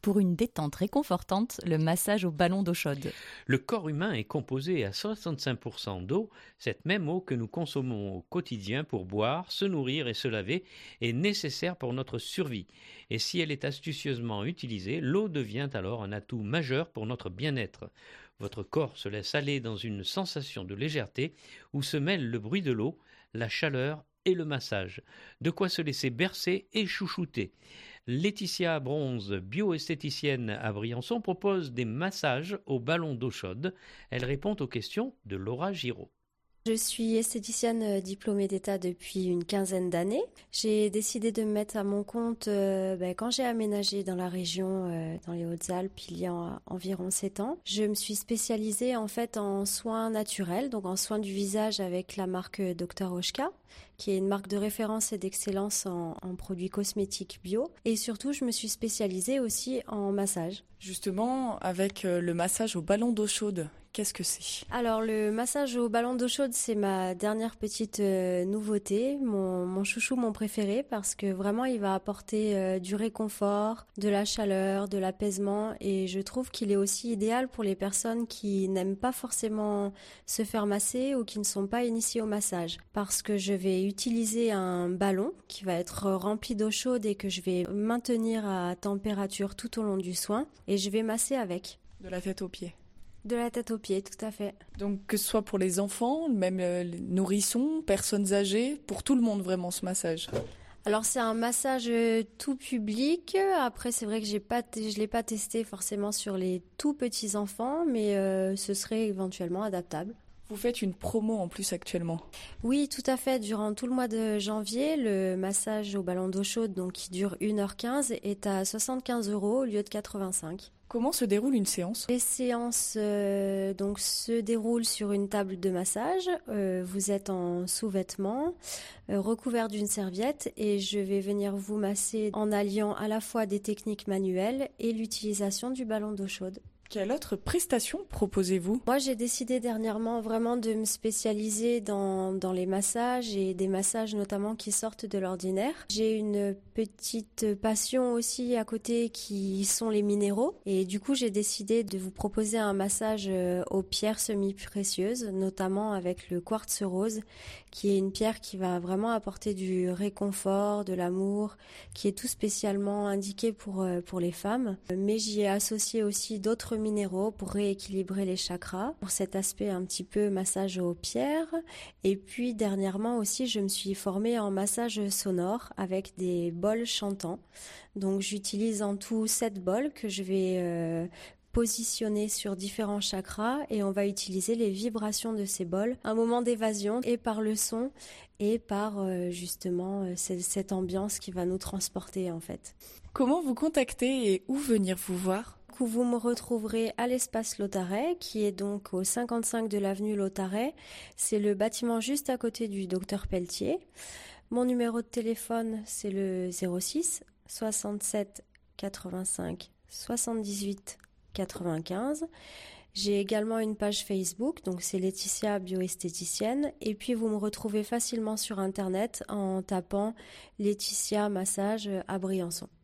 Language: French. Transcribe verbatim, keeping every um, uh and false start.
Pour une détente réconfortante, le massage au ballon d'eau chaude. Le corps humain est composé à soixante-cinq pour cent d'eau. Cette même eau que nous consommons au quotidien pour boire, se nourrir et se laver est nécessaire pour notre survie. Et si elle est astucieusement utilisée, l'eau devient alors un atout majeur pour notre bien-être. Votre corps se laisse aller dans une sensation de légèreté où se mêlent le bruit de l'eau, la chaleur et le massage. De quoi se laisser bercer et chouchouter. Laetitia Bronze, bioesthéticienne à Briançon, propose des massages au ballon d'eau chaude. Elle répond aux questions de Laura Giraud. Je suis esthéticienne diplômée d'État depuis une quinzaine d'années. J'ai décidé de me mettre à mon compte euh, ben, quand j'ai aménagé dans la région, euh, dans les Hautes-Alpes, il y a environ sept ans. Je me suis spécialisée en fait en soins naturels, donc en soins du visage avec la marque docteur Oshka, qui est une marque de référence et d'excellence en, en produits cosmétiques bio. Et surtout, je me suis spécialisée aussi en massage. Justement, avec le massage au ballon d'eau chaude, qu'est-ce que c'est ? Alors, le massage au ballon d'eau chaude, c'est ma dernière petite euh, nouveauté, mon, mon chouchou, mon préféré, parce que vraiment, il va apporter euh, du réconfort, de la chaleur, de l'apaisement, et je trouve qu'il est aussi idéal pour les personnes qui n'aiment pas forcément se faire masser ou qui ne sont pas initiées au massage, parce que je vais utiliser un ballon qui va être rempli d'eau chaude et que je vais maintenir à température tout au long du soin, et je vais masser avec. De la tête aux pieds. De la tête aux pieds, tout à fait. Donc que ce soit pour les enfants, même euh, les nourrissons, personnes âgées, pour tout le monde vraiment ce massage. Alors c'est un massage tout public. Après c'est vrai que j'ai pas, je l'ai pas testé forcément sur les tout petits enfants, mais euh, ce serait éventuellement adaptable. Vous faites une promo en plus actuellement. Oui, tout à fait. Durant tout le mois de janvier, le massage au ballon d'eau chaude, donc qui dure une heure quinze, est à soixante-quinze euros au lieu de quatre-vingt-cinq. Comment se déroule une séance ? Les séances euh, donc se déroulent sur une table de massage. Euh, vous êtes en sous-vêtements, euh, recouvert d'une serviette, et je vais venir vous masser en alliant à la fois des techniques manuelles et l'utilisation du ballon d'eau chaude. Quelle autre prestation proposez-vous ? Moi, j'ai décidé dernièrement vraiment de me spécialiser dans, dans les massages et des massages notamment qui sortent de l'ordinaire. J'ai une petite passion aussi à côté qui sont les minéraux. Et du coup, j'ai décidé de vous proposer un massage aux pierres semi-précieuses, notamment avec le quartz rose, qui est une pierre qui va vraiment apporter du réconfort, de l'amour, qui est tout spécialement indiqué pour, pour les femmes. Mais j'y ai associé aussi d'autres minéraux pour rééquilibrer les chakras, pour cet aspect un petit peu massage aux pierres. Et puis dernièrement aussi, je me suis formée en massage sonore avec des bols chantants. Donc j'utilise en tout sept bols que je vais euh, positionner sur différents chakras, et on va utiliser les vibrations de ces bols, un moment d'évasion, et par le son et par euh, justement euh, cette, cette ambiance qui va nous transporter en fait. Comment vous contacter et où venir vous voir ? Où vous me retrouverez à l'espace Lautaret, qui est donc au cinquante-cinq de l'avenue Lautaret. C'est le bâtiment juste à côté du docteur Pelletier. Mon numéro de téléphone, c'est le zéro six soixante-sept quatre-vingt-cinq soixante-dix-huit quatre-vingt-quinze. J'ai également une page Facebook, donc c'est Laetitia bioesthéticienne. Et puis vous me retrouvez facilement sur Internet en tapant Laetitia Massage à Briançon.